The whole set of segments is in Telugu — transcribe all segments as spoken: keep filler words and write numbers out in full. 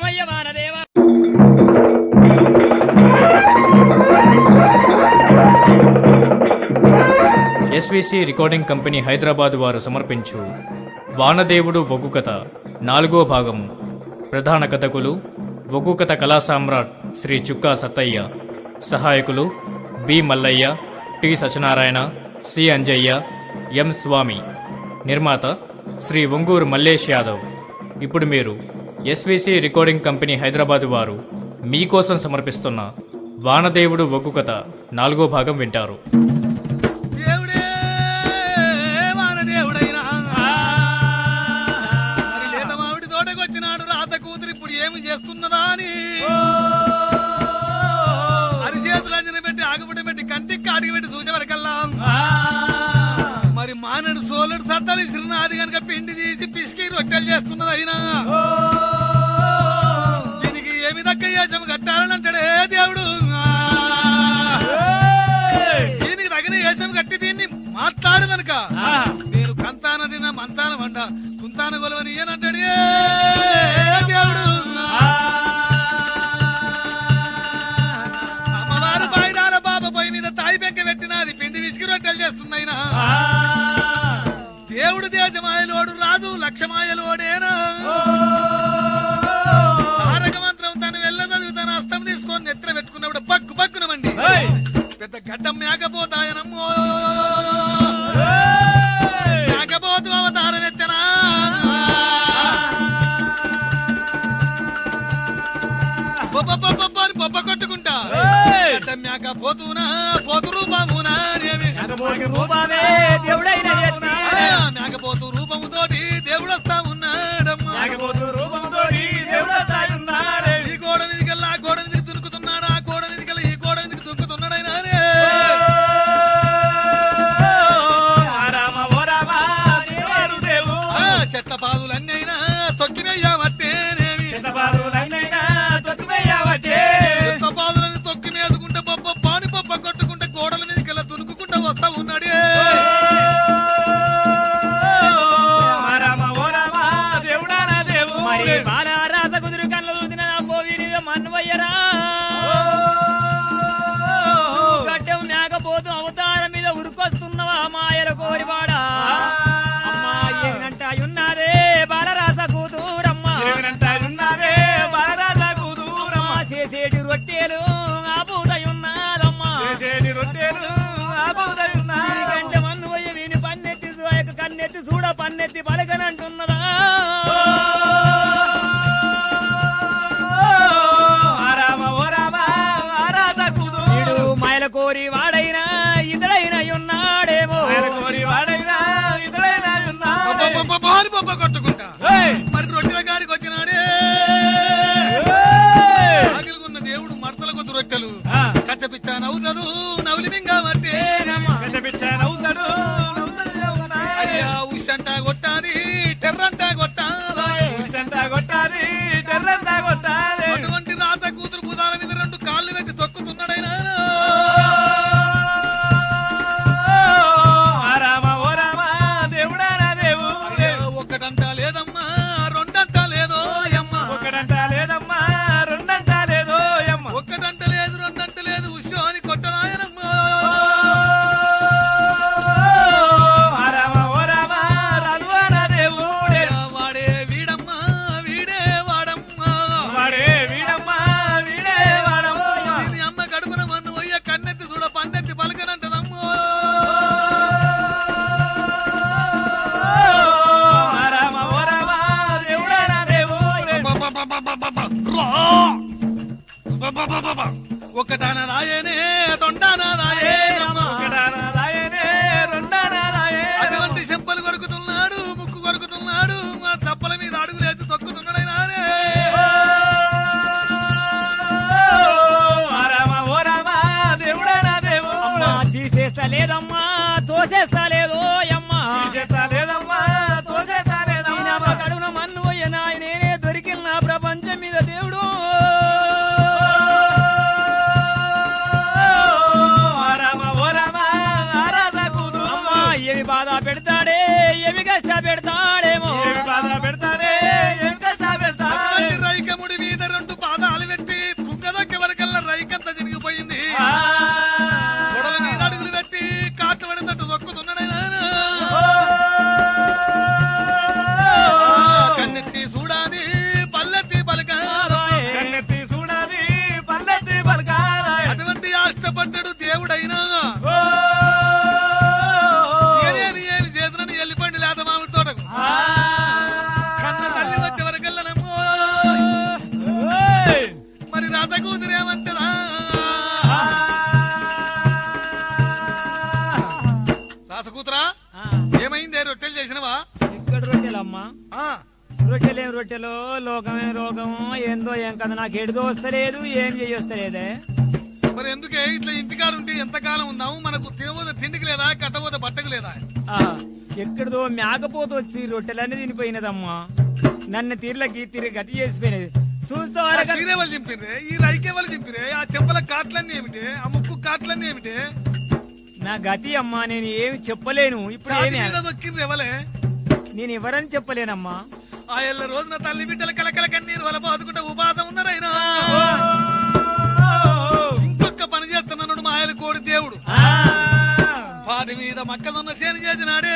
శరణమయ్య వానదేవ. ఎస్విసి రికార్డింగ్ కంపెనీ హైదరాబాద్ వారు సమర్పించు వానదేవుడు ఒగ్గు కథ నాలుగో భాగము. ప్రధాన కథకులు ఒగ్గు కథ కళా సామ్రాట్ శ్రీ చుక్కా సత్తయ్య, సహాయకులు B Mallaiah, T Satyanarayana, C Anjaiah, M Swamy, నిర్మాత శ్రీ ఒంగూరు మల్లేష్ యాదవ్. ఇప్పుడు మీరు ఎస్విసి రికార్డింగ్ కంపెనీ హైదరాబాద్ వారు మీకోసం సమర్పిస్తున్న వానదేవుడు ఒగ్గు కథ నాలుగో భాగం వింటారు. ఏమి చేస్తున్నదా అని అరిచేతులంజన పెట్టి ఆగుబడి పెట్టి కంటికి అడిగి పెట్టి చూసే వరకల్లా మరి మానడు సోలుడు సత్తాలు ఇసిరినాది కనుక పిండి తీసి పిసికి రొట్టెలు చేస్తున్నది. అయినా దీనికి ఏమి దక్క చేసాము కట్టాలని అంటాడే దేవుడు. దీనికి తగిన వేషం కట్టి దీన్ని మాట్లాడు కనుక నేను కంతాన తిన్న మంతాన వంట కుంతాన గొలవని ఏనంటాడు దేవుడు. అమ్మవారు బాయిదాల బాబా పొయ్యి మీద తాయి బెంక పెట్టినది పిండి విసికి రొట్టెలు చేస్తున్నాయినా దేవుడు దేశమాయలోడు రాదు లక్షమాయలోడేనా. తారక మంత్రం తను వెళ్ళదు తన అస్తం తీసుకొని నెత్ర పెట్టుకున్నప్పుడు పక్కు పక్కునమండి పెద్ద గడ్డం మేకపోతాయనమ్మో. మేకపోతు అవతారం ఎత్తనా బొబ్బ కొట్టుకుంటా మేక పోతున్నా పోతు రూపమునా మేకపోతు రూపముతోటి దేవుడు వస్తా ఉన్నాడమ్మా. ఈ గోడ మీదకెళ్ళి ఆ గోడ మీదకి దునుకుతున్నాడు, ఆ గోడ మీదకెళ్ళి ఈ గోడ మీదకి దునుకుతున్నాడైనా చెట్ల పాదులన్నీ అయినా తొక్కినయ్యావట్టేనేమి చెట్ల పాదులని తొక్కి మేదుకుంటే బొబ్బ పాని బొబ్బ కొట్టుకుంటే గోడల మీదకెళ్ళి దునుకుంటా వస్తా ఉన్నాడే. బాలరాజ కుదురు కళ్ళు చూసిన పోయి మన్వయ్యరా గడ్డం మేకపోతూ అవతారం మీద ఉరుకొస్తున్నవా మాయల కోరివాడా. అమ్మా ఏనంటాయున్నారే బాలరాజ కూతురమ్మా, ఏనంటాయున్నారే బాలరాజ కూతురమ్మా. చేసేటి రొట్టెలు ఆబుదయున్నారమ్మా, చేసేటి రొట్టెలు ఆబుదయున్నా. గంట మన్వయ్య వీని పన్నెత్తి కన్నెత్తి చూడ పన్నెత్తి పలకనంటున్నదా. కోరి వాడైనా ఇతడైనా ఉన్నాడేమో, కోరి వాడైనా ఇతడైనా ఉన్నాడు కొట్టుకుంటా మరి రొట్టెల గాడికి వచ్చినాడే. ఆగిలుగున్న దేవుడు మడతల కొద్ది రొట్టెలు కచ్చపిచ్చా నవ్వుతాడు నవ్వులి మింగా మట్టే కచ్చపిచ్చా నవ్వుతాడు. అయ్యా ఉషంటా కొట్టాది టెర్రంతా కొట్టాలి, ఉషంటా కొట్టాది టెర్రంతా కొట్టాలి. అటువంటి రాత కూతురు బుధాల మీద రెండు కాళ్ళు పెట్టి తొక్కుతున్నాడైనా ఒకటంటా లేదమ్మా రెండంటా లేదో అమ్మ, ఒకటంటా లేదమ్మా రెండంటా లేదో అమ్మ, ఒకటంట లేదు రెండంట లేదు ఉషో అని కొట్టదాయనమ్మా. వాడే వీడమ్మా వీడే వాడమ్మా, వాడే వీడమ్మా వీడే వాడమ్మా. అమ్మ గడుపున మన్ను పోయ్య కన్నెత్తి చూడ పన్నెత్తి పలకనంటదమ్మో. ఒకటాన రాయనే రెండాన రాయే రాయనే రెండాన రాయే. అటువంటి చెంపలు కొరుకుతున్నాడు ముక్కు కొరుకుతున్నాడు మా తప్పల మీద అడుగులేసి తొక్కుతున్నాడైనా తీసేస్తలేదమ్మా తోసేస్తలేదో అమ్మా, తీసేస్తలేదమ్మా తోసేస్తలేదమ్మా. కడున మన్ను పోయిన ఆయనే దొరికిన ప్రపంచం మీద దేవుడు. ఏమి బాధ పెడతాడే ఏమి కష్ట పెడతాడేమో, బాధ పెడతాడే ఏమి కష్ట పెడతాడే. రైకముడి మీద కూతురేమంటదా రాసకూతురా ఏమైందే రొట్టెలు చేసినవా ఇక్కడ రొట్టెలమ్మా రొట్టెలేం రొట్టెలు లోకమే రోగము ఏందో ఏం కదా నాకు ఎడుదో వస్తలేదు ఏం చేయొస్తలేదే మరి ఎందుకే ఇట్లా ఇంటికాడుంటే ఎంతకాలం ఉన్నాము మనకు తినబోతే తిండికి లేదా కట్టబోతే బట్టకు లేదా ఎక్కడదో మేకపోతూ వచ్చి రొట్టెలన్నీ తినిపోయినదమ్మా నన్ను తీర్లకి తిరిగి గతి చేసిపోయినది చూస్తా వాళ్ళు చింపిరే ఈ రైకే వాళ్ళు చింపిరే ఆ చెంపల కాట్లన్నీ ఏమిటి ఆ ముక్కు కాట్లన్నీ ఏమిటి నా గతి అమ్మా నేను ఏమి చెప్పలేను ఇప్పుడు దొక్కింది ఎవలే నేను ఎవరని చెప్పలేనమ్మా ఆ ఎల్ల రోజున తల్లి బిడ్డల కలకల కన్నీరు వల బాదుకుంటే ఉపాధం ఉన్నారైనా ఇంకొక పని చేస్తున్నాడు మా ఆయన కోడి దేవుడు వాటి మీద మక్కలున్న చేను చేసినాడే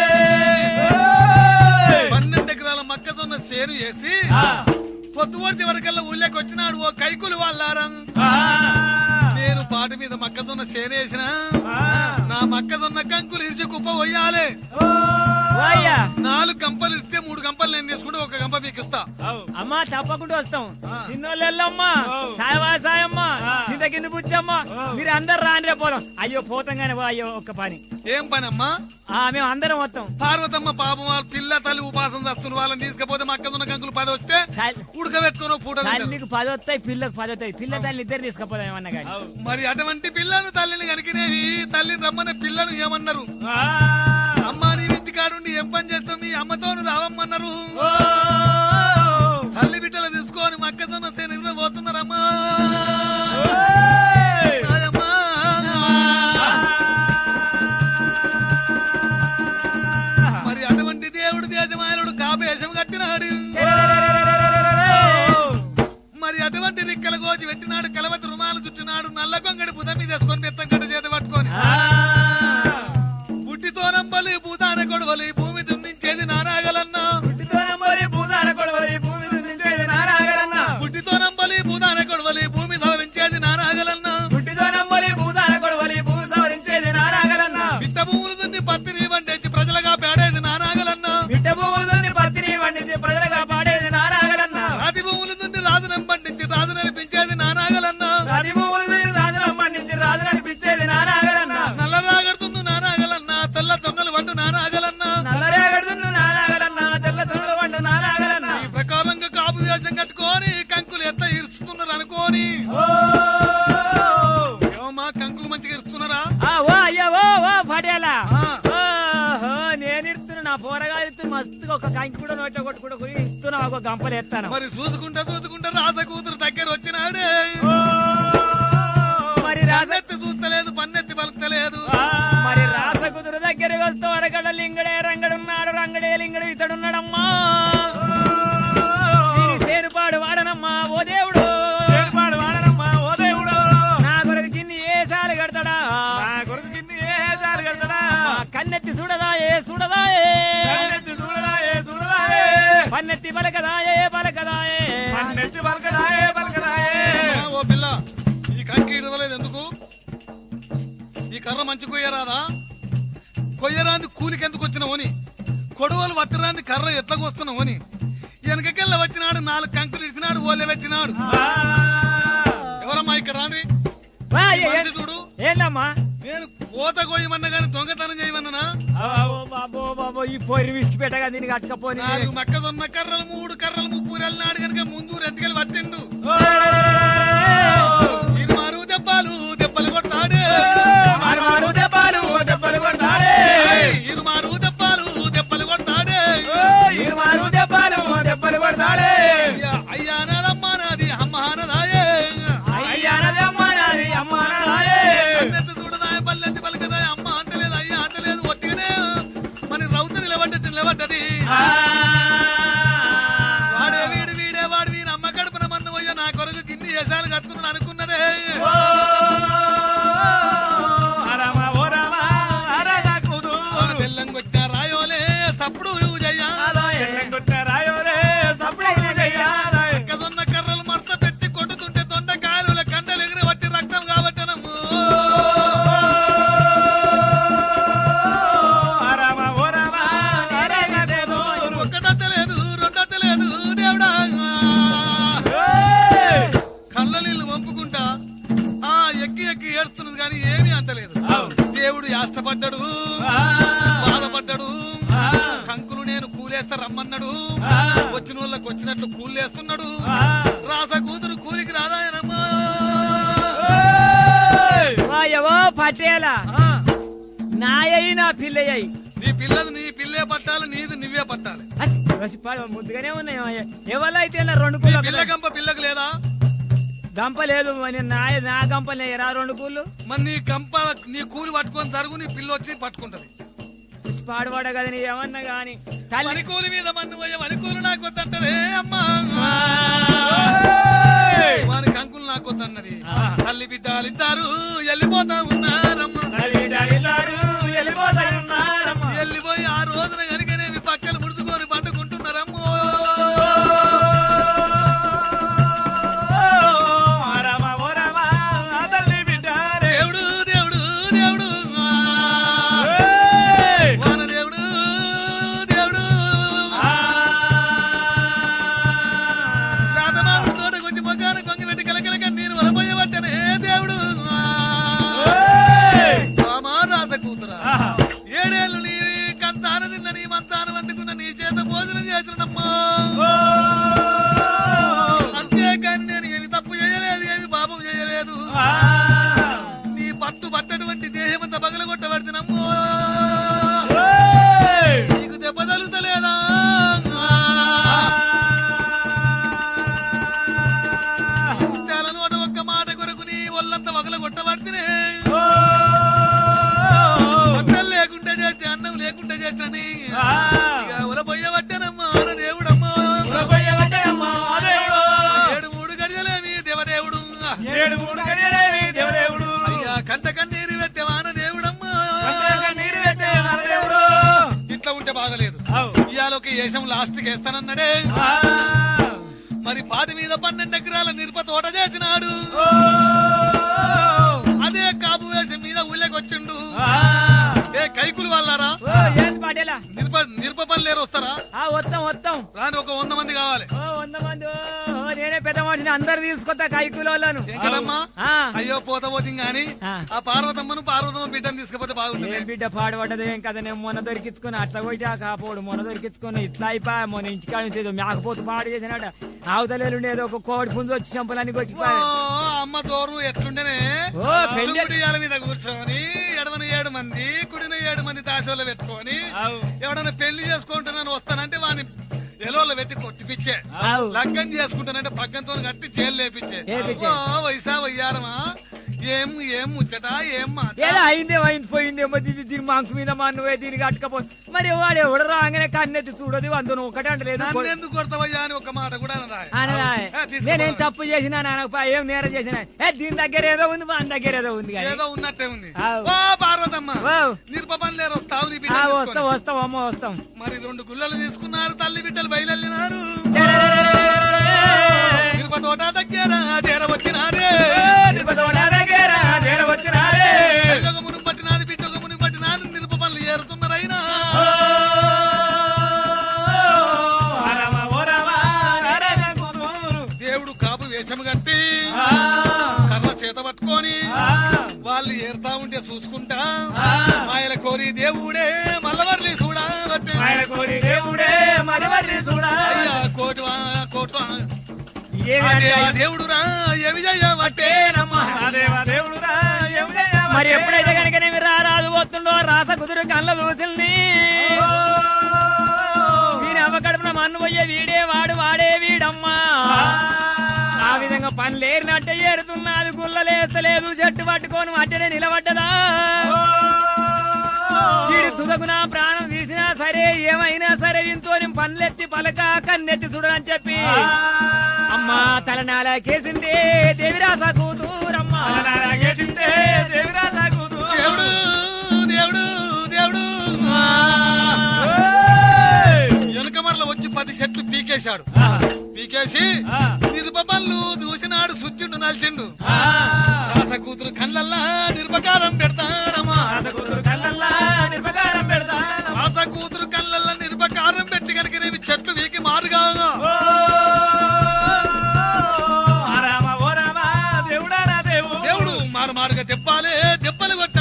పన్నెండు ఎకరాల మక్కజొన్న చేను చేసి పొద్దువడిచి వరకల్లా ఊళ్ళకి వచ్చినాడు ఓ కైకులు వాళ్ళారం నేను పాటి మీద మక్కజొన్న చేనేసిన నా మక్కజొన్న కంకులు ఇరిచి కుప్ప పోయాలి నాలుగు గంపలు ఇస్తే మూడు గంపలు నేను తీసుకుంటే ఒక గంప మీకు ఇస్తా అమ్మా తప్పకుండా వస్తాం చిన్నోళ్ళమ్మా సాయవా సాయమ్మా కింద కింద బుచ్చమ్మా మీరు అందరు రాని రేపోదాం అయ్యో పోతాం గానీ అయ్యో ఒక్క పని ఏం పని అమ్మా మేము అందరం వస్తాం పార్వతమ్మ పాపం వాళ్ళ పిల్ల తల్లి ఉపాసం చేస్తున్న వాళ్ళని తీసుకపోతే మక్కజొన్న కంకులు పది వస్తే ఉడకబెట్టుకుని పూట తల్లికి పది వస్తాయి పిల్లకు పది వస్తాయి పిల్ల తల్లి ఇద్దరు తీసుకపోదాం ఏమన్నా కానీ మరి అటువంటి పిల్లను తల్లిని కనికినేవి తల్లి రమ్మని పిల్లను ఏమన్నారు అమ్మా నీ ఇంటి కాడుండి ఏం పని చేస్తావు మీ అమ్మతోను రావమ్మన్నారు తల్లి బిడ్డలు తీసుకొని మక్కజొన్న సేన పోతున్నారమ్మా మరి అటువంటి దేవుడు దేశమాయనుడు కాపేశం కట్టినాడు మరి అటువంటి రిక్కల గోచి పెట్టినాడు కలవతి రుమాలు చుట్టినాడు నల్ల కొంగడి బుధ మీద వేసుకొని బెత్తం గడ్డ చేత పట్టుకొని బుట్టితో నంబలి భూతాన గొడవలి భూమి దున్నించేది నానాగలన్నా బుట్టితో నంబలి భూతాన గొడవలి భూమి దున్నించేది నానాగలన్నా బుట్టితో నంబలి భూతాన గొడవలి భూమి సవరించేది నానాగలన్నా బుట్టితో నంబలి భూతాన గొడవలి భూమి సవరించేది నానాగలన్నా బిట్ట భూములు దున్ని పత్తిని వండించి ప్రజలుగా పాడేది నానాగలన్నా బిట్ట భూములు దున్ని పత్తిని వండించి ప్రజలుగా పాడేది నానాగలన్నా రాతి భూములు దున్ని రాజునం పండించి రాజు నడిపించేది నానాగలన్నా రాతి భూములు దున్ని రాజునం పండించి రాజు నడిపించేది నానాగలన్నా నల్లరాగడుతుంది నానాగలన్నా తెల్ల తొన్నలు వండు నానాగలన్నా నల్లరేగడుతుంది నానాగలన్నా తెల్ల తొన్నలు వండు నానాగలన్నా ఈ ప్రకారంగా కాపు వేషం కట్టుకొని కంకులు ఎంత ఇరుస్తున్నారు అనుకోని ఏమమ్మా కంకులు మంచిగా ఇరుస్తున్నారా ఓ అయ్యా ఓ ఓ పడేలా నేను ఇస్తున్నా నా పోరగా ఇస్తున్నా మస్తుగా ఒక కంకి కూడా నోట్లో కొట్టుకుంటూ పోయి ఇస్తున్నా ఒక గంపలు ఎత్తాను మరి చూసుకుంటా చూసుకుంటా రాజ కూతురు దగ్గర వచ్చినాడే మరి రాజెత్తి చూస్తలేదు పన్నెత్తి పలుకుతలేదు మరి రాజ కుదురు దగ్గరికి వస్తూ అరగడ లింగడే రంగడున్నాడు రంగడే లింగడు ఇతడున్నాడమ్మా సేనుపాడు వాడనమ్మా ఓ దేవుడు సేనుపాడు వాడనమ్మా ఓ దేవుడు నా కొరకు కిన్ని ఏసాలు కడతాడా నా కొరకు కిన్ని ఏసాలు కడతాడా కన్నెత్తి చూడదాయే చూడదాయే కన్నెత్తి చూడదాయే చూడదాయే పన్నెత్తి పలకదాయే పలకదాయే పన్నెత్తి పలకదాయే పలకదాయే ఓ పిల్ల ఈ కంకి ఇడవలేదు ఎందుకు ఈ కర్ర మంచి కొయ్యరాదా కొయ్యరాంది కూలికెందుకు వచ్చినావని కొడవలు పట్టరాంది కర్ర ఎట్లా వస్తున్నావని వెనకకెళ్ళ వచ్చినాడు నాలుగు కంకులు ఇచ్చినాడు ఓలే పెట్టినాడు ఎవరమ్మా ఇక్కడ రాండి చూడు ఏంటమ్మా నేను కోత కోయమన్నా గాని దొంగతనం చేయమన్నా బాబో బాబో ఈ పొరి విష్టి పెట్టగా దీనికి అట్టకపోని నాలుగు మక్కజొన్న కర్రలు మూడు కర్రలు ముప్పు వెళ్ళినాడు కనుక ముందు రెండుకెళ్ళి పట్టిండు ఇరుమారు దెబ్బలు దెబ్బలు కొట్టాడే ఇరుమారు దెబ్బలు దెబ్బలు కొట్టాడే ఇరుమారు దెబ్బలు దెబ్బలు కొట్టాడే ఇరుమారు దెబ్బలు దెబ్బలు కొట్టాడే అయ్యా నాదమ్మా నాది అమ్మ నాదాయే అయ్యా నాది అమ్మ నాది అమ్మ నాదాయే పల్లెత్తి చూడదాయ పల్లెత్తి పలకదాయ అమ్మ అంటలేదు అయ్యా అంటలేదు ఒట్టిగానే మరి రౌతు నిలబడ్డది నిలబడ్డది వాడే వీడు వీడే వాడు వీడు అమ్మ గడుపున మన్ను పోయా నా కొరకు కింది వేషాలు కట్టుకున్నాడు అనుకున్నదే బెల్లం కొట్టిన రాయోలే సప్పుడు రాయోలే కర్రలు మడత పెట్టి కొట్టుతుంటే దొండకాయలు కండలు ఎగిరి వట్టి రక్తం కాబట్టనము ఒక్కటలేదు రెండలేదు దేవుడా కళ్ళ నీళ్ళు అంతలేదు. దేవుడు యాష్టపడ్డాడు, బాధపడ్డాడు. కంకులు నేను కూలేస్తా రమ్మన్నాడు. వచ్చిన వాళ్ళకి వచ్చినట్లు కూలేస్తున్నాడు. రాస కూతురు కూలికి రాదాయనమ్మా. ఎవో పటేలా నాయయి నా పిల్లయ్యి. నీ పిల్లలు నీ పిల్లే పట్టాలి, నీది నువ్వే పట్టాలి. ముద్దుగానే ఉన్నాయి. ఎవరైతే రెండు పిల్ల గంప పిల్లకు లేదా? గంప లేదు. నా నా గంప లేరా రెండు కూళ్ళు. మరి నీ గంప నీ కూలి పట్టుకొని జరుగు, నీ పిల్ల వచ్చి పట్టుకుంటది. పాడుపడ కదా నీ ఏమన్నా గాని తల్లి కూలి మీద మన్ను పోయే వనికూలు నాకు వద్దంటదే అమ్మా. వాని కంకులు నాకు వద్దన్నది. తల్లి బిడ్డలిద్దరు వెళ్ళిపోతా ఉన్నారమ్మా. వెళ్ళిపోయి ఆ రోజున కనుకనేవి పక్కలు ముడుచుకొని పండుకుంటున్నారమ్మో. దేవుడు దేవుడు దేవుడు వాన దేవుడు దేవుడు రాధమాడు తోటకొచ్చి మొగ్గాను కొంగి పెట్టి కలకలక నేను వలపోయేవచ్చనే దేవుడు. రాస కూతురా ఏడేళ్లు నీ కంచాన తిన్న నీ మంచాన వండుకున్న నీ చేత భోజనం చేసినమ్మా. అంతేకాని నేను ఏమి తప్పు చేయలేదు, ఏమి పాపం చేయలేదు. నీ పట్టు పట్టటువంటి దేహమంతా పగలగొట్టబడుతున్నమ్మో. నీకు దెబ్బ తలుతలేదా? చాలా నోట ఒక్క మాట కొరకు నీ ఒళ్ళంతా పగలగొట్టబడితేనే లేకుంటే చేస్తే అన్నం లేకుంటే చేస్తని ఉలపోయ్యబట్టేనమ్మా దేవుడమ్మా. ఏడు మూడు గడియలేమి దేవదేవుడు, ఏడు మూడు గడియలేమి దేవదేవుడు. అయ్యా కంట కన్నీరు పెట్టే వాన దేవుడమ్మా. ఇట్లా ఉంటే బాగలేదు. ఇయాలోకి ఏషం లాస్ట్ కి వేస్తానన్నాడే. మరి పాటి మీద పన్నెండు ఎకరాల నిరుప తోట చేసినాడు. అదే కాపు వేషం మీద ఊళ్ళకి వచ్చిండు. ఏ కైకులు వాళ్ళారా? నిరుప నిరుప పని లేరు వస్తారా? వస్తాం వస్తాం రాని ఒక వంద మంది కావాలి. వంద మంది నేనే పెద్ద మనిషిని అందరు తీసుకొస్తా కైకులోళ్ళను. కదమ్మా అయ్యో పోత పోతుంది గాని ఆ పార్వతమ్మను పార్వతమ్మ బిడ్డను తీసుకుపోతే బాగుంటుంది. బిడ్డ పాడుపడ్డది ఏం కదా. నేను మొన్న దొరికించుకుని అట్లా పోయి ఆ కాపోడు మొన్న దొరికించుకుని ఇట్లా అయిపోయా. మొన్న ఇంటికాడ మేకపోతు పాడు చేసినాడ. ఆవుతలేలు ఏదో ఒక కోడి పుంజు వచ్చి చంపలని కొట్టిపోయా. అమ్మ దూరం ఎట్లుంటేనే పెళ్లి మీద కూర్చొని ఎడమని ఏడు మంది కుడిన ఏడు మంది తాశలో పెట్టుకొని ఎవడన్నా పెళ్లి చేసుకుంటున్నాను వస్తానంటే వాడిని ఎలోలో పెట్టి కొట్టిపిచ్చే. లగ్గం చేసుకుంటానంటే పగ్గంతో కట్టి జైలు లేపించే. వయసా వయ్యారమా ఏం ఏం ముచ్చట ఏం మాట అయిందే అయింది పోయిందేమో. దీని మాంకు మీద మా నువ్వే దీనికి అట్టుకపో. మరి వాడు ఎవడు రాగానే కన్నెత్తి చూడదు అందులో ఒకటే అంటలేదు. ఎందుకు కొడతావయ్యా అని ఒక మాట కూడా అనదా. నేనేం తప్పు చేసినా ఏం నేరం చేసినా దీని దగ్గర ఏదో ఉంది మన దగ్గర ఏదో ఉంది ఏదో ఉన్నట్టే ఉంది. పార్వతమ్మ నిరుప పని లేరు వస్తావు. వస్తాం వస్తాం అమ్మ వస్తాం. మరి రెండు గుళ్ళలు తీసుకున్నారు, తల్లి బిడ్డలు బయలుదేరినారు. నిరుప తోట దగ్గర చేరవచ్చినారే. నిరుప తోట దగ్గర చేరవచ్చినారే. ఒక మునుగు పట్టినాది బిడ్డ ఒక మునుగు పట్టినాది. నిరుప పనులు ఏరుతున్నారైనా దేవుడు కాపు వేషము కట్టి కర్ర చేత పట్టుకొని వాళ్ళు ఏరుతా ఉంటే చూసుకుంటా ఆయన కోరి దేవుడే మల్లవర్లి చూడా కోరి దేవుడే మల్లవర్లి చూడా. అయ్యా కోటు కోటు దేవుడు రా ఏమి చేయవట్టేనమ్మా. దేవుడు రా మరి ఎప్పుడైతే కనుక నేను రారాదు వస్తుండో రాస కుదురు కళ్ళ చూసింది. వీని అవ్వ కడుపున మన్ను పోయే వీడే వాడు వాడే వీడమ్మా. ఆ విధంగా పని లేరినట్టే ఏరుతున్నది. గుల్లలేస్తలేదు చెట్టు పట్టుకొని అట్టనే నిలబడ్డదా. వీడి తుదగున ప్రాణం తీసినా సరే ఏమైనా సరే ఇంతో పనులెత్తి పలక కన్నెత్తి చూడని చెప్పి అమ్మా తలనాలకేసిందే దేవిరాస కూతురమ్మా. తలనాలకేసిందే దేవిరాస కూతురు. దేవుడు దేవుడు దేవుడు వెనుకమరలో వచ్చి పది చెట్లు పీకేశాడు. పీకేసి నిరుపమల్లు దూసినాడు. సుచ్చిండు నలిచిండు. రాస కూతురు కళ్ళల్లా నిర్పకారం పెడతాడమ్మా. రాస కూతురు కళ్ళల్లా నిర్పకారం పెడతాడు. రాస కూతురు కళ్ళల్లా నిర్పకారం పెట్టి కనుక నేను చెట్లు వీకి మారుగా దేవుడు మారు మారుగా దెబ్బాలే దెబ్బలు కొట్ట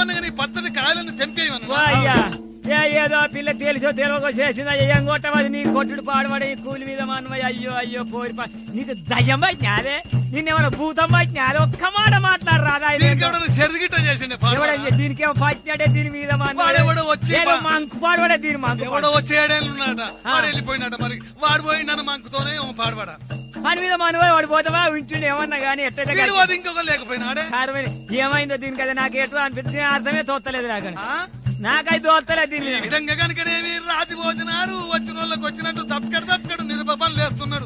తెమ్మన్నగా నీ పచ్చడి కాయలను తెంపేయమన్నా అయ్యా ఏదో పిల్ల తెలిసో తెలియకో చేసిందా ఏం కొట్టవది నీ కొట్టుడు పాడబడి కూలి మీద మనమయ్య అయ్యో అయ్యో పోరి నీకు దయ్యం పట్టినా అదే నిన్నేమన్నా భూతం పట్టినా అదే ఒక్క మాట మాట్లాడరాదా చెరుగిట చేసిండే దీనికేమో పట్టినాడే దీని మీద వచ్చి మంకు పాడబడే దీని మంకు ఎవడో వచ్చి ఏడేళ్ళు ఉన్నాడ వాడు వెళ్ళిపోయినాడ మరి వాడు పోయినాను మంకుతోనే పాడబడా పని మీద మనవే వాడు పోతావా ఇంటి ఏమన్నా గానీ ఎట్లా ఇంకొక లేకపోయినాడే ఏమైందో దీనికి అది నాకు ఎటు అనిపిస్తుంది అర్థమే తోస్తలేదు నాకు నాకైతే తోస్తలేదు దీని విధంగా కనుకనేమి రాజు భోజనాలు వచ్చిన వాళ్ళకి వచ్చినట్టు తప్పకడు తప్పకడు నిరుపపలు లేస్తున్నాడు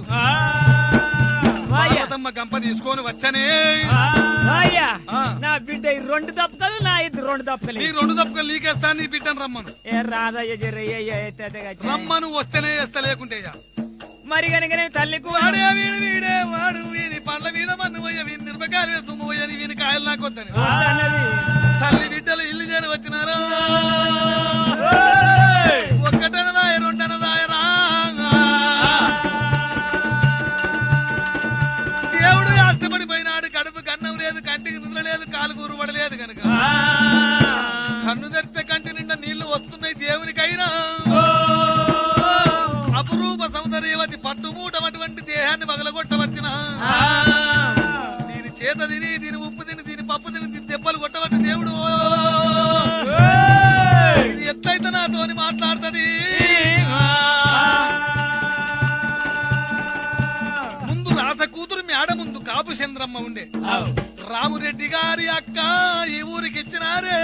గంప తీసుకొని వచ్చనే నా బిడ్డ రెండు దప్పకలు నా ఇద్దరు రెండు దప్పకలు ఈ రెండు దప్పకలు నీకేస్తాను నీ బిడ్డను రమ్మను ఏ రాదయ్య జరయ్య రమ్మను వస్తేనే వేస్తా లేకుంటే మరి కనుక తల్లికి వాడే వీడు వీడే వాడు వీని పండ్ల మీద మన్ను పోయ వీని మిరపకాయలు వేస్తూ పోయని వీని కాయలు నాకు వద్దని తల్లి బిడ్డలు ఇల్లు చేరి వచ్చినారా ఒక్కటనదాయ రెండనదాయరా దేవుడు ఆస్తపడిపోయినాడు కడుపు కన్నం లేదు కంటికి నిద్ర లేదు కాలు కూరు పడలేదు కనుక కన్ను తెరిస్తే కంటి నిండా నీళ్లు వస్తున్నాయి దేవునికైనా అపురూప సౌందర్యవతి పట్టుమూటం అటువంటి దేహాన్ని పగలగొట్టవచ్చిన దీని చేత తిని దీని ఉప్పు తిని దీని పప్పు తిని దీని దెబ్బలు కొట్టవచ్చి దేవుడు ఇది ఎట్లయితే నాతోని మాట్లాడుతుంది ముందు రాస కూతురు మేడ ముందు కాపు చంద్రమ్మ ఉండే రామురెడ్డి గారి అక్క ఈ ఊరికి ఇచ్చినారే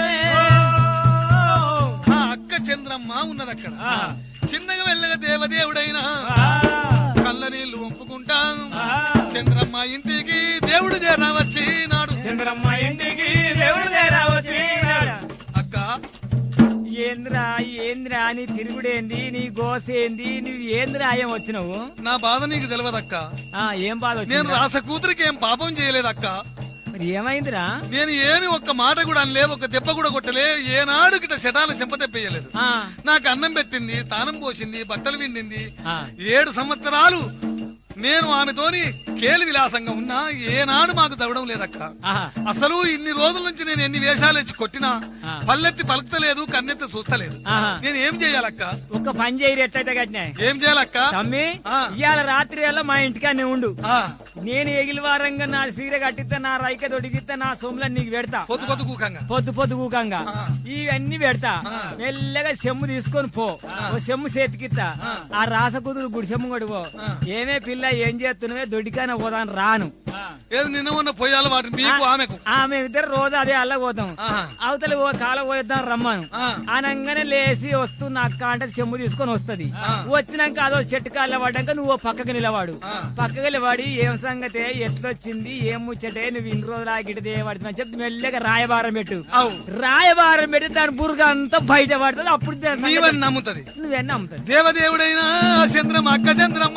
ఆ అక్క చంద్రమ్మ ఉన్నది అక్కడ చిన్నగా వెళ్ళగా దేవదేవుడైనా కళ్ళ నీళ్లు వంపుకుంటా చంద్రమ్మ ఇంటికి దేవుడు చేరా వచ్చినాడు చంద్రమ్మ ఇంటికి దేవుడు చేరా వచ్చినాడు అక్క ఏంద్రా ఏంద్రా నీ తిరుగుడేంది నీ గోసేంది నువ్వు ఏంద్రా ఏం వచ్చినావు నా బాధ నీకు తెలియదక్క ఏం బాధ నేను రాస కూతురికి ఏం పాపం చేయలేదక్క మరి ఏమైందిరా నేను ఏమి ఒక్క మాట కూడా అనలే ఒక దెబ్బ కూడా కొట్టలే ఏనాడు గిట్ట శటాలు చెంపదెప్పేయలేదు నాకు అన్నం పెట్టింది తానం పోసింది బట్టలు విండింది ఏడు సంవత్సరాలు నేను ఆమెతోని కేలి విలాసంగా ఉన్నా ఏనాడు మాకు తవ్వడం లేదక్క అసలు ఇన్ని రోజుల నుంచి నేను ఎన్ని వేషాలు ఇచ్చి కొట్టినా పల్లెత్తి పలుకుతలేదు కన్నెత్తి చూస్తలేదు నేను ఏం చేయాలక్క ఒక్క పని చేయరు ఎట్లయితే కట్టినా ఏం చేయాలక్క తమ్మి ఇవాళ రాత్రి అలా మా ఇంటికానే ఉండు నేను ఎగిలివారంగా నా సీర కట్టిస్తా నా రైక దొడిగిస్తా నా సొమ్ములను నీకు పెడతా పొద్దు పొద్దు కూకంగా పొద్దు పొద్దు కూకంగా ఇవన్నీ పెడతా మెల్లగా చెమ్ము తీసుకొని పో ఓ చెమ్ము చేతికిస్తా ఆ రాస కుదురు గుడి చెమ్ము కొడుకో ఏమే పిల్ల ఏం చేస్తున్నావే దొడ్డికైనా పోదాను రాను నిన్న ఉన్న పోయాలి వాటి మీకు ఆమెకు ఆమె ఇద్దరు రోజు అదే అల్ల పోతాం అవతల కాల పోయిద్దాం రమ్మను అనగానే లేచి వస్తున్న అక్క అంటే చెమ్ము తీసుకొని వస్తది వచ్చినాక అదో చెట్టు కాళ్ళ పడ్డాక నువ్వు పక్కకి నిలవాడు పక్కకి నిలబడి ఏం సంగతే ఎట్లొచ్చింది ఏం ముచ్చటే నువ్వు ఇన్ని రోజులు ఆగిటే పడుతున్నా చెప్పి మెల్లగా రాయబారం పెట్టు రాయబారం పెట్టి దాని బురుగా అంతా బయట పడుతుంది అప్పుడు నమ్ముతుంది నువ్వే నమ్ముతుంది దేవదేవుడైనా చంద్రమ్మ అక్క చంద్రమ్మ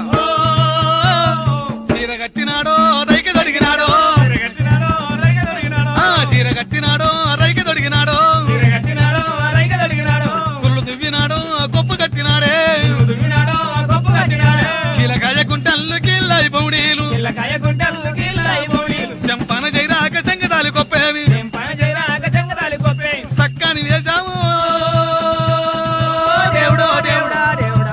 చీర కట్టినాడో రైకి దొడిగినాడో చీర కట్టినాడో రైకి దొడిగినాడో కుళ్ళు దువ్వినాడో గొప్ప కట్టినాడే కీలకాయ కుంటల్లు కిల్లై బౌడీలు చెంపన జైరాక సంగతాలు గొప్పవి సక్కని వేశాము దేవుడో దేవుడా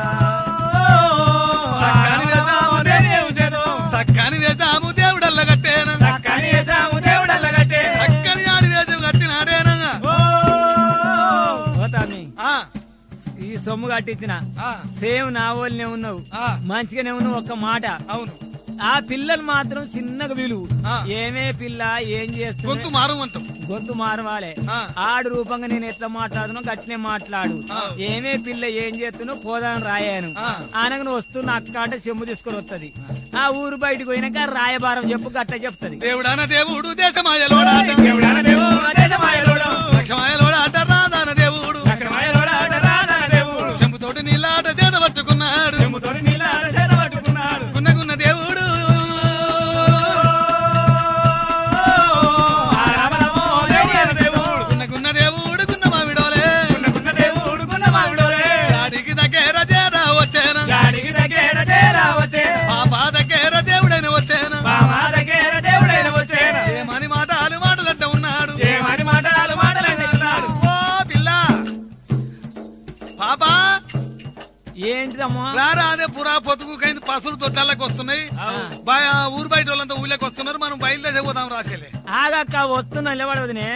సక్కని వేసాము దేవుడల్ల కట్టేనా సక్కని వేసాము దేవుడల్ల కట్టే సక్కని ఆడి వేసం కట్టినాడేనా ఈ సొమ్ము కట్టించిన సేమ్ నా వాళ్ళనే ఉన్నావు మంచిగానే ఉన్నావు ఒక్క మాట అవును ఆ పిల్లలు మాత్రం చిన్నగా విలువ ఏమే పిల్ల ఏం చేస్తుంది గొంతు మారమంటాం గొంతు మారవాలే ఆడు రూపంగా నేను ఎట్లా మాట్లాడును గట్టినే మాట్లాడు ఏమే పిల్ల ఏం చేస్తున్నావు పోదాను రాయాను అనగా నువ్వు వస్తున్న అక్క అంటే చెమ్ము తీసుకొని వస్తుంది ఆ ఊరు బయటకు పోయినాక రాయబారం చెప్పు గట్ట చెప్తుంది దేవుడాన దేవుడు దేశమాయలోడా దేవుడాన దేవుడు దేశమాయలోడా లక్షమాయలోడా ఆట రాదాన దేవుడు లక్షమాయలోడా ఆట రాదాన దేవుడు చెంపుతోటి నీళ్ళాట చేత పట్టుకున్నాడు చెంపుతోటి నీళ్ళాట చేత పట్టుకున్నాడు గున్నగున్న దేవుడు గున్నగున్న దేవుడు గున్న మావిడోలే గున్నగున్న దేవుడు గున్న మావిడోలే గాడికి దగ్గర చేరా వచ్చేనా గాడికి దగ్గర చేరా వచ్చేనా పాపా దగ్గర దేవుడైన వచ్చేనా పాపా దగ్గర దేవుడైన వచ్చేనా ఏమని మాటలు మాటలంట ఉన్నాడు ఏమని మాటలు మాటలంట పాపా ఏంటిదమ్మా రారా అదే పురా పొతుకుకైంది పసులు తొట్టాలకు వస్తున్నాయి ఊరు బయట వాళ్ళంతా ఊళ్ళకి వస్తున్నారు మనం బయలుదేరి పోదాం రాసేలే ఆగక్క వస్తున్నా నిలబడవదినే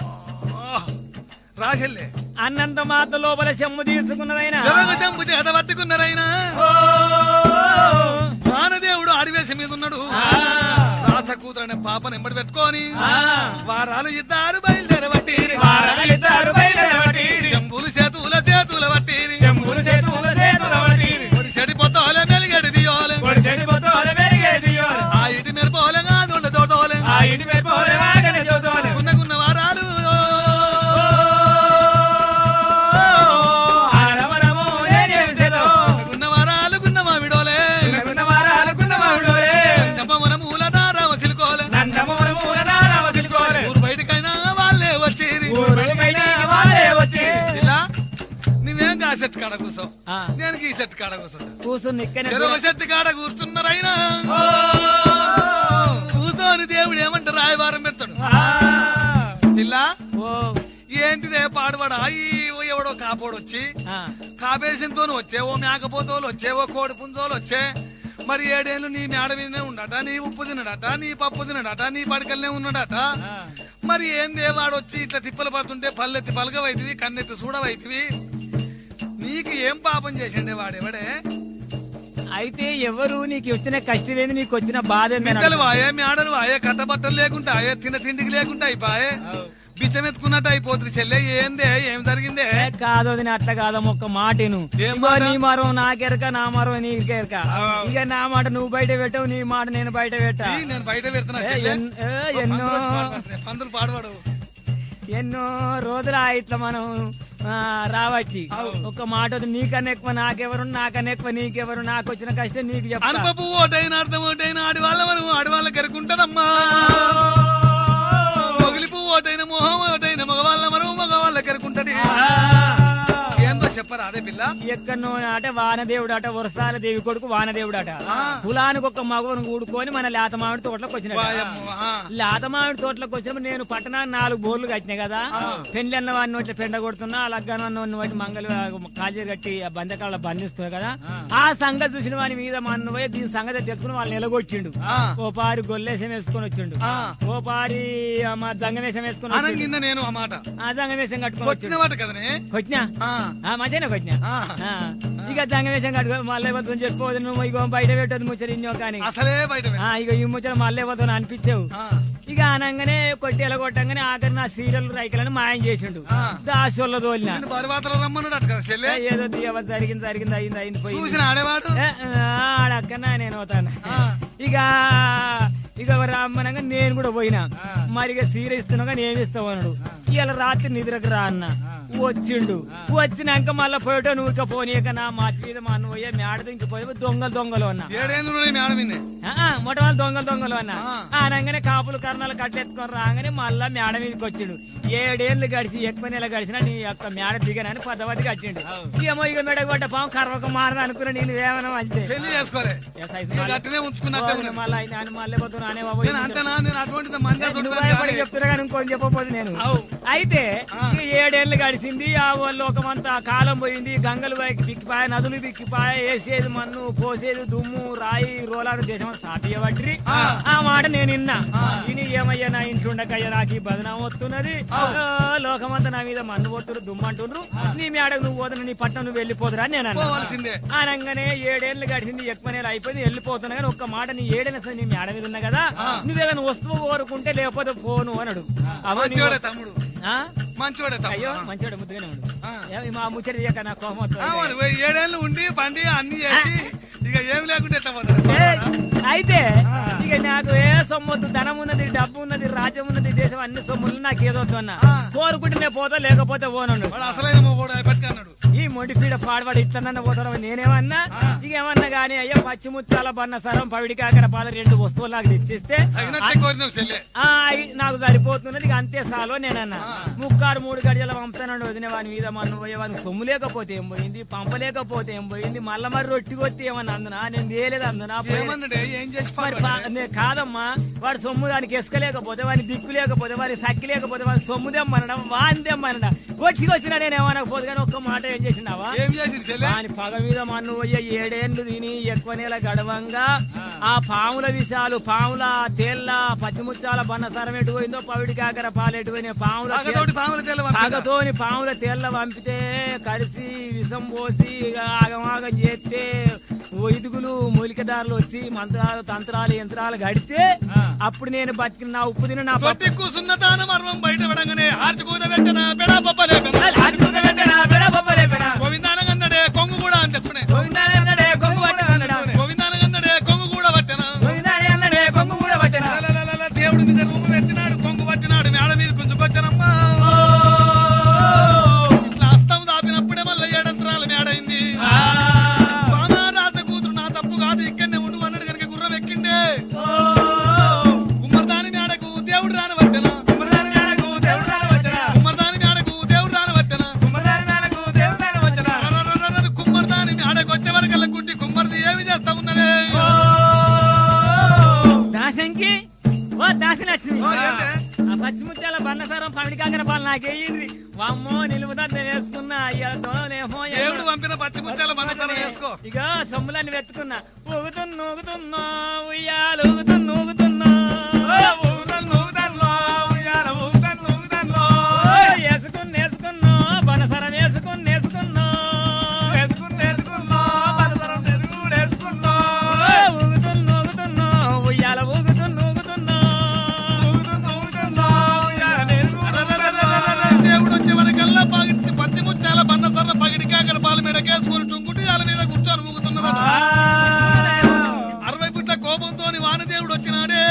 రాసేలే అన్నంత మాత లోపల చెమ్ము తీసుకున్నదైనా చెంపు చేత పట్టుకున్నారైనా వానదేవుడు ఆడివేసి మీద ఉన్నాడు రాస కూతురనే పాపను ఎంబడి పెట్టుకొని వారాలు ఇద్దరు బయలుదేరబట్టి చెంబులు చేతుల చేతుల బట్టి చెమ్ములు చేతుల చేతుల బట్టి చెడిపోతాలే మెలిగడి దియోలే చెడిపోతాలే మెలిగడి దియోలే ఆ ఇటు మెరుపోలే కాదు తోటోలే ఆ ఇటు మెరుపోలే వాగనే తోటోలే ఉన్నగున్న వారాలు గున్న వారాలు గున్న మామిడోలే గున్న వారాలు గున్న మామిడోలే మన మూల దారావ సిలుకోలే నందమూల మూల దారావ సిలుకోలే ఊరు బయటకైనా వాళ్ళే వచ్చేది ఊరు బయటకైనా వాళ్ళే వచ్చేది ఇలా నువ్వేం కా చెట్టు కాడ కూర్చో నేను ఈ చెట్టు కాడ కూర్చో కూర్చుని ఇక్కడే చెరువు చెట్టు కాడ కూర్చున్నారైనా కూర్చోని దేవుడు ఏమంటే రాయవారం పెడతాడు ఇలా ఏంటిదే పాడుబడా ఈ ఎవడో కాపోడు వచ్చి కాపేసినతో వచ్చేవో మేకపోతోలు వచ్చేవో కోడి పుంజోలు వచ్చే మరి ఏడేళ్లు నీ మేడ మీదనే ఉండట నీ ఉప్పు తినడట నీ పప్పు తినడట నీ పడకల్నే ఉన్నాడట మరి ఏందే వాడు వచ్చి ఇట్లా తిప్పలు పడుతుంటే పల్లెత్తి పలకవైతివి కన్నెత్తి చూడవైతివి నీకు ఏం పాపం చేసిండే వాడెవడే అయితే ఎవరు నీకు వచ్చిన కష్టమేంది నీకు వచ్చిన బాధ బిడ్డలు వాయే మేడలు వాయే కట్టబట్టలు లేకుండా ఆయే తిన్న తిండికి లేకుండా అయిపోయే బిచ్చం ఎత్తుకున్నట్టు అయిపోతుంది చెల్లె ఏందే ఏం జరిగిందే కాదు అది అట్లా కాదమ్మ ఒక్క మాటను నీ మరం నాకెరక నా మరం నీకెరక ఇక నా మాట నువ్వు బయట పెట్టవు నీ మాట నేను బయట పెట్టా నేను బయట పెడుతున్నా ఎన్నో పందులు పాడవాడు ఎన్నో రోజుల ఇట్లా మనం రావచ్చి ఒక మాట నీకన్నా ఎక్కువ నాకెవరు నాకన్నా ఎక్కువ నీకెవరు నాకు వచ్చిన కష్టం నీకు చెప్పాను అనుపపు ఓటైన అర్థం ఓటైన ఆడివాళ్ళ మనం ఆడవాళ్ళ కెరుకుంటదమ్మా మొగిలిపు ఓటైన మొహం ఓటైన మగవాళ్ళ మనం మగవాళ్ళ కెరుకుంటది ఏందో చెప్పరా అదే పిల్ల ఎక్కడో అంటే వానదేవుడు అట వరసాల దేవి కొడుకు వానదేవుడు అట కులానికి ఒక మగవను కూడుకొని మన లేత మామిడి తోటలోకి వచ్చిన లేత మామిడి తోటలోకి వచ్చినప్పుడు నేను పట్టణాన్ని నాలుగు బోర్లు కట్టినా కదా పెళ్లి అన్న వాడిని వచ్చి పెండ కొడుతున్నా లగ్గాన్ని వాటి మంగళ కాజీ కట్టి బంధకాల బంధిస్తున్నా కదా ఆ సంగతి చూసిన వాని మీద మన పోయి దీని సంగతి తెలుసుకుని వాళ్ళు నిలగొచ్చిండు ఓ పారి గొల్లేశం వేసుకొని వచ్చిండు ఓ పారి జంగవేశం వేసుకుని నేను ఆ మాట ఆ జంగవేశం కట్టుకుని వచ్చిన మాట కదనే వచ్చినా మధ్యాహ్నం వచ్చినా ఇక జంగవేశం కట్టుకో మళ్ళీ వద్దని చెప్పవద్దు నువ్వు ఇగో బయట పెట్టదు ముచ్చట ఇన్నో కానీ అసలే బయట ఇక ఈ ముచ్చట మళ్ళీ వద్దని అనిపించావు ఇక అనగానే కొట్టేలా కొట్టంగానే ఆఖరి నా సీరియల్ రైకలను మాయం చేసిండు దాసోళ్ళ తోలిన ఏదో తీయవ జరిగింది జరిగింది అయింది అయింది పోయి ఆడక్కన్నా నేను అవుతాను ఇక ఇక రమ్మనగా నేను కూడా పోయినా మరి ఇక సీర ఇస్తున్నా నేను ఇస్తావు అన్నాడు ఇవాళ రాత్రి నిద్రకు రా అన్న వచ్చిండు వచ్చినాక మళ్ళా పోయేటో నువ్వు పోనీక నా మాట మీద మా అన్న పోయే మేడ దింకిపోయి దొంగలు దొంగలు అన్నా మొట్టమొదటి దొంగలు దొంగలు అన్నా అనగానే కాపులు కర్ణాలు కట్టెత్తుకొని రాగానే మళ్ళా మేడ మీదకి వచ్చిండు ఏడేళ్లు గడిచి ఎక్కువ నెల గడిచినా నీ యొక్క మేడ దిగనని పదవది కట్టిండు ఏమో ఇక మెడ కొట్ట పాము కర్వక మారని అనుకున్నా నేను ఏమన్నా మంచిదే మళ్ళీ మళ్ళీ పోతున్నా చెప్తున్నా కానీ ఇంకొని చెప్పబోదు నేను అయితే ఏడేళ్లు గడిచింది ఆ వాళ్ళు ఒకమంతా కాలం పోయింది గంగలు దిక్కిపాయ నదులు దిక్కిపాయ వేసేది మన్ను పోసేది దుమ్ము రాయి రోలాడు దేశం సాటియబట్టి ఆ మాట నేను విన్నా ఇని ఏమయ్యా నా ఇంట్లో ఉండకయ్యా నాకు ఈ బదనాం వస్తున్నది లోకమంతా నా మీద మన్ను పోతున్నారు దుమ్ము అంటున్నారు నీ మేడకు నువ్వు పోతున్నా నీ పట్టణం నువ్వు వెళ్ళిపోతురా అని నేను అన్నా అనగానే ఏడేళ్లు గడిచింది ఎక్కువ నేల అయిపోయింది వెళ్ళిపోతున్నా కానీ ఒక్క మాట నీ ఏడైనా నీ మేడ మీద ఉన్నా కదా నువ్వేదైనా వస్తువు కోరుకుంటే లేకపోతే పోను అన్నాడు తమ్ముడు అయ్యో మంచివాడు ముద్దుగానే ఉండు మా ముచ్చట చేయక నా కోమతో ఏడేళ్లు ఉండి బండి అన్ని చేసి ఇక ఏం లేకుంటే అయితే ఇక నాకు ఏ సొమ్మొద్దు ధనం ఉన్నది డబ్బు ఉన్నది రాజ్యం ఉన్నది దేశం అన్ని సొమ్ములు నాకు ఏదో అన్నా కోరుకుంటే నేను పోతా లేకపోతే పోనన్నాడు అసలు ఈ మొండిపీడ పాడవాడు ఇట్లన్నా పోతాడు నేనేమన్నా ఇక ఏమన్నా గానీ అయ్యో పచ్చిముచ్చాల బన్న సరం పవిడి కాకర పాల రెండు వస్తువులు నాకు తెచ్చిస్తే నాకు సరిపోతున్నది ఇక అంతే సాలో నేనన్నా ముక్కారు మూడు గడియల పంపుతానండి వదిన వాని మీద మన పోయేవాని సొమ్ము లేకపోతే ఏం పోయింది పంపలేకపోతే ఏం పోయింది మళ్ళా మరి రొట్టి కొట్టి ఏమన్నా అందునా నేను తేలేదు అందునా నే కాదమ్మా వాడు సొమ్ము దానికి ఎసుకలేకపోతే వాడిని దిక్కు లేకపోతే వాడిని సక్కి లేకపోతే వాడి సొమ్ము తెమ్మనడం వాని తెమ్మనడం వచ్చికి వచ్చినా నేను ఏమనకపోతే కానీ ఒక్క మాట ఏం చేసినావా ఏం చేసింది వాని పగ మీద మన్ను పోయే ఏడేళ్లు తిని ఎక్కువ నెల గడవంగా ఆ పాముల విషాలు పాముల తేళ్ల పచ్చిముచ్చాల బన్నసరం ఎటు పోయిందో పవిడి కాకర పాలెటు పోయిన పాముల పగతోని పాముల తేళ్ల పంపితే కలిసి విషం పోసి ఆగమాగం చేస్తే ఇదుగులు మూలికదారులు వచ్చి మంత్రాలు తంత్రాలు యంత్రాలు గడితే అప్పుడు నేను బతికిన నా ఉప్పు తిన నా పట్టి కూసున్నతాన మర్మం బయట పడంగానే ఆర్చుకూద పెట్టిన బెడా పప్పలేపెనా గోవిందానగన్నడే కొంగు కూడా అని చెప్పునే గోవిందానగన్నడే కొంగు పట్టనడా గోవిందానగన్నడే కొంగు కూడా పట్టనా గోవిందానగన్నడే కొంగు కూడా పట్టనా దేవుడి మీద రూము పెట్టినాడు కొంగు పట్టినాడు మేడ మీద కొంచెకొచ్చానమ్మా ఇట్లా అస్తం దాపినప్పుడే మళ్ళీ ఏడంతరాల మేడైంది కాదు ఇక్కడనే ఉండు అన్నాడు కనుక గుర్రం ఎక్కిండే కుమ్మర్దాని మేడకు దేవుడు రానవట్టెనా కుమ్మర్దాని మేడకు దేవుడు రానవట్టెనా కుమ్మర్దాని మేడకు దేవుడు రానవట్టెనా కుమ్మర్దాని మేడకు దేవుడు రానవట్టెనా కుమ్మర్దాని మేడకు వచ్చే వరకల్లా గుడ్డి కుమ్మర్ది ఏమి చేస్తా ఉన్నదే దాసంకి ఓ దాసినచ్చింది ఆ పచ్చిముత్యాల బన్నసారం పమిడి కాకర పాలు నాకేయింది వామ్మో నిలువుదండ వేసుకున్నా అయ్యేమో దేవుడు పంపిన పచ్చిముత్యాల బన్నసారం వేసుకో ఇక సొమ్ములన్నీ వెతుకున్నా ఊగుతున్నా ఊగుతున్నా ఉయ్యాలు ఊగుతున్నా ఊగుతున్నా వేసుకుని వేసుకున్నా బనసరం వేసుకుని వేసుకున్నా ఊగుతున్నా ఊగుతున్నా ఉయ్యాల ఊగుతున్నా ఊగుతున్నా దేవుడు వచ్చే వరకల్లా పగిడి పచ్చిముత్యాల బన్నసర్ల పగిడి కాకర పాలు మీద కేసుకొని టుంగుటి వాళ్ళ మీద కూర్చొని ఊగుతున్నదా అరవై పుట్ల కోపంతో వానదేవుడు వచ్చినాడే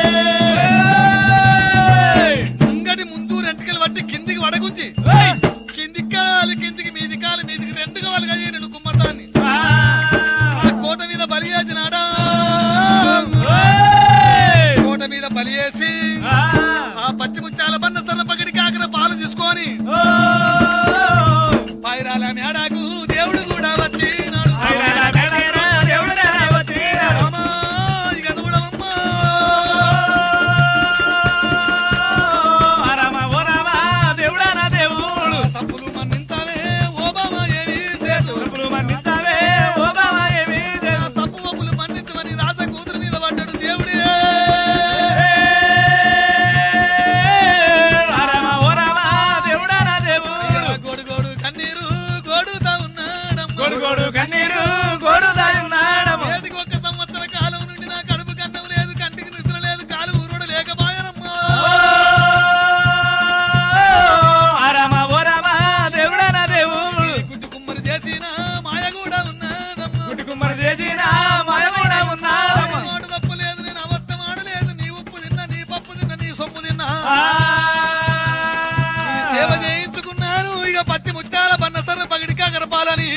ఇంగటి ముందు రెంటికలు పట్టి కిందికి వడగుంచి కిందికి కాలి కిందికి మీది కాలి మీదికి రెండుగా వాళ్ళగా నేను కుమ్మర్దాన్ని కోట మీద బలి చేసినాడా కోట మీద బలి చేసి ఆ పచ్చిముచ్చాల బన్నసర్ల పగిడి కాకర పాలు తీసుకొని పైరాల మేడాకు దేవుడు కూడా వచ్చినాడు తప్పులు మన్నించావే ఓబామా ఏమి తప్పు ఒప్పులు మన్నించమని రాజ కూతురు మీద పడ్డాడు దేవుడే గోడు గోడు కన్నీరు గోడుతా ఉన్నాడు కన్నీరు గోడుతా ఉన్నాడు ఏటికి ఒక్క సంవత్సర కాలం నుండి నా కడుపు కన్నం లేదు కంటికి నిద్ర లేదు కాలు ఊరుడు లేకపోయానమ్మా గుడ్డు కుమ్మరి చేసిన మాయ కూడా ఉన్నాదమ్మా గుడ్డు కుమ్మరి చేసిన మాయ కూడా ఉన్నాదమ్మా తప్పు లేదు నేను అబద్ధం ఆడలేదు నీ ఉప్పు తిన్నా నీ పప్పు తిన్నా నీ సొమ్ము తిన్నా సేవ చేయించుకున్నాను ఇక పచ్చి ముత్యాల బన్నసర్ర పగిడి కాకరపాలని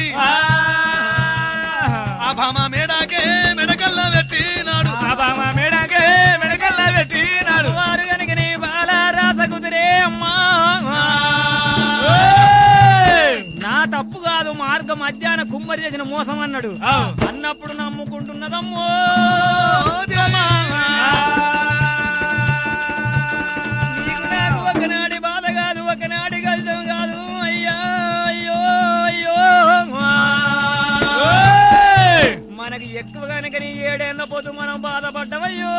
ఆ భామ మేడాకే మెడకల్లా పెట్టినాడు ఆ భామ మేడాకే మెడకల్లా పెట్టినాడు వారు కనుక నీ బాల రాస కుదిరే అమ్మా నా తప్పు కాదు మార్గం మధ్యాహ్నం కుమ్మరి చేసిన మోసం అన్నాడు అన్నప్పుడు నమ్ముకుంటున్నదమ్మో నీకు నాకు ఒకనాడి బాధ కాదు ఒకనాడి కష్టం కాదు అయ్యా అయ్యో అయ్యో మనకి ఎక్కువ కనుక నీ ఏడేళ్ళ పోతూ మనం బాధపడ్డమయ్యో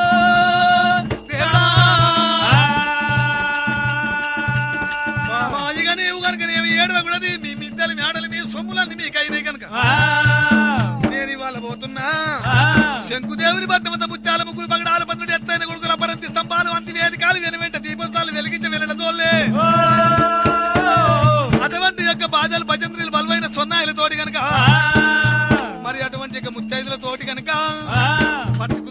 ఇక నీవు కనుక నేను ఏడవ కూడా మీ మిద్దలు మేడలు మీ సొమ్ములన్నీ మీకు అయినాయి కనుక నేను ఇవాళ పోతున్నా శంకుదేవుని పట్టమంత ముత్యాల ముగ్గురు పగడాల పత్రుడు ఎత్తైన కొడుకుల పరంతి స్తంభాలు అంతి వేదికాలు వెను వెంట దీపస్తాలు వెలిగించి వెళ్ళడం తోలే అటువంటి యొక్క బాజాలు భజంత్రులు బలమైన సొన్నాయిల తోటి కనుక మరి అటువంటి యొక్క ముత్తైదుల తోటి కనుక పట్టి